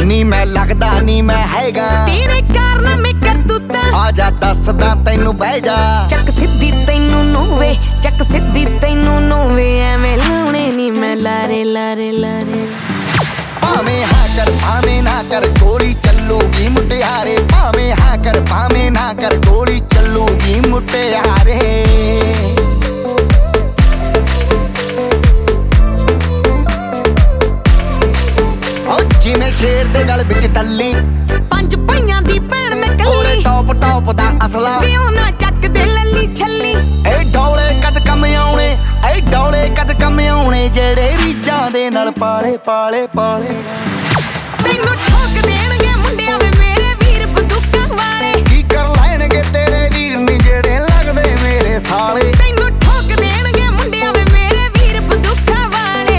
ਨੀ मैं लगदा नी मैं हैगा तेरे कारनामे करतूता आजा दसदा तैनू बह जा ਚੱਕ ਸਿੱਧੀ ਤੈਨੂੰ ਨੋਵੇ ਚੱਕ ਸਿੱਧੀ ਤੈਨੂੰ ਨੋਵੇ ਐਵੇਂ ਲਾਉਣੇ ਨੀ ਮੈਂ ਲਾਰੇ ਲਾਰੇ ਲਾਰੇ ਭਾਵੇਂ ਹਾਂ ਕਰ ਭਾਵੇਂ ਨਾ ਕਰ ਗੋਲੀ ਚੱਲੂਗੀ ਮੁਟਿਆਰੇ ਭਾਵੇਂ ਹਾਂ ਕਰ ਭਾਵੇਂ ਨਾ ਕਰ ਗੋਲੀ ਚੱਲੂਗੀ ਮੁਟਿਆਰੇ ਜਿਵੇਂ ਸ਼ੇਰ ਦੇ ਗਲ ਵਿੱਚ ਟੱਲੀ ਪੰਜ ਪਈਆਂ ਦੀ ਭੈਣ ਮੈਂ ਕੱਲੀ ਟੌਪ ਟੌਪ ਦਾ ਅਸਲਾ ਵੀ ਉਹ ਨਾ ਚੱਕ ਦੇ ਲੱਲੀ ਛੱਲੀ ਏ ਡੌਲੇ ਕਦ ਕੰਮ ਆਉਣੇ ਏ ਡੌਲੇ ਕਦ ਕੰਮ ਆਉਣੇ ਜਿਹੜੇ ਰੀਜਾਂ ਦੇ ਨਾਲ ਪਾਲੇ ਪਾਲੇ ਪਾਲੇ ਤੈਨੂੰ ਠੋਕ ਦੇਣਗੇ ਮੁੰਡਿਆਂ ਵੇ ਮੇਰੇ ਵੀਰ ਬੰਦੂਕਾਂ ਵਾਲੇ ਕੀ ਕਰ ਲੈਣਗੇ ਤੇਰੇ ਵੀਰ ਨੀ ਜਿਹੜੇ ਲੱਗਦੇ ਮੇਰੇ ਸਾਲੇ ਤੈਨੂੰ ਠੋਕ ਦੇਣਗੇ ਮੁੰਡਿਆਂ ਵੇ ਮੇਰੇ ਵੀਰ ਬੰਦੂਕਾਂ ਵਾਲੇ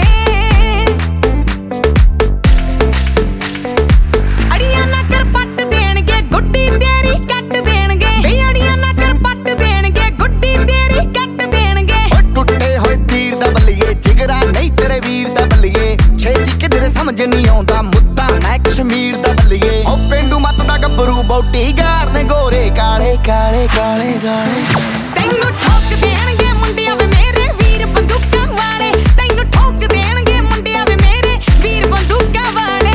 ਅੜੀਆਂ ਨਾ ਕਰ ਪੱਟ ਦੇਣਗੇ ਗੁੱਡੀ ਤੇਰੀ ਕੱਟ ਦੇਣਗੇ ਵੇ ਅੜੀਆਂ ਨਾ ਕਰ ਪੱਟ ਦੇਣਗੇ ਗੁੱਡੀ ਤੇਰੀ ਕੱਟ ਦੇਣਗੇ ਓ ਟੁੱਟੇ ਹੋਏ ਤੀਰ ਦਾ ਬੱਲੀਏ ਜਿਗਰਾ ਨਹੀਂ ਤੇਰੇ ਵੀਰ ਦਾ ਬੱਲੀਏ ਛੇਤੀ ਕਿਧਰੇ ਸਮਝ ਨਹੀਂ ਆਉਂਦਾ ਮੁੱਦਾ ਮੈਂ ਕਸ਼ਮੀਰ ਦਾ ਬੱਲੀਏ ਓ ਪਿੰਡੂ ਮੱਤ ਦਾ ਗੱਭਰੂ ਬੌਟੀ ਗਾਰ ਨੇ ਗੋਰੇ ਕਾਲੇ ਕਾਲੇ ਕਾਲੇ ਕਾਲੇ ਤੈਨੂੰ ਠੋਕ ਦੇਣਗੇ ਮੁੰਡਿਆਂ ਵੇ ਮੇਰੇ ਵੀਰ ਬੰਦੂਕਾਂ ਵਾਲੇ ਤੈਨੂੰ ਠੋਕ ਦੇਣਗੇ ਮੁੰਡਿਆਂ ਵੇ ਮੇਰੇ ਵੀਰ ਬੰਦੂਕਾਂ ਵਾਲੇ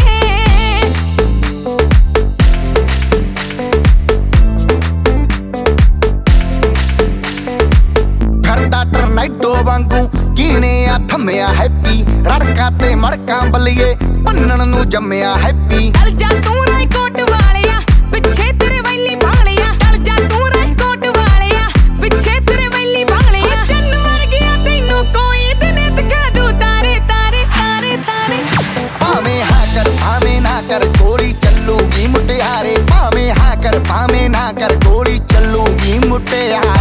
ਫਿਰਦਾ ਟਰਨੈਡੋ ਵਾਂਗੂ ਕੀਣੇ ਆ ਥੰਮਿਆ ਹੈਪੀ ਰੜਕਾਂ ਤੇ ਮੜਕਾਂ ਬੱਲੀਏ ਭੰਨਣ ਨੂੰ ਜੰਮਿਆ ਹੈਪੀ ਡਲ ਜਾ ਤੂੰ ਰਾਏਕੋਟ ਵਾਲਿਆ ਪਿੱਛੇ ਤੇਰੇ ਵੈਲੀ ਵਾਲਿਆ ਡਲ ਜਾ ਤੂੰ ਰਾਏਕੋਟ ਵਾਲਿਆ ਪਿੱਛੇ ਤੇਰੇ ਵੈਲੀ ਵਾਲਿਆ ਚੰਨ ਵਰਗਿਆ ਤੈਨੂੰ ਕੋਈ ਦਿਨੇ ਦਿਖਾ ਦੂ ਤਾਰੇ ਤਾਰੇ ਤਾਰੇ ਤਾਰੇ ਭਾਵੇਂ ਹਾਂ ਕਰ ਭਾਵੇਂ ਨਾ ਕਰ ਗੋਲੀ ਚੱਲੂਗੀ ਮੁਟਿਆਰੇ ਭਾਵੇਂ ਹਾਂ ਕਰ ਭਾਵੇਂ ਨਾ ਕਰ ਗੋਲੀ ਚੱਲੂਗੀ ਮੁਟਿਆਰੇ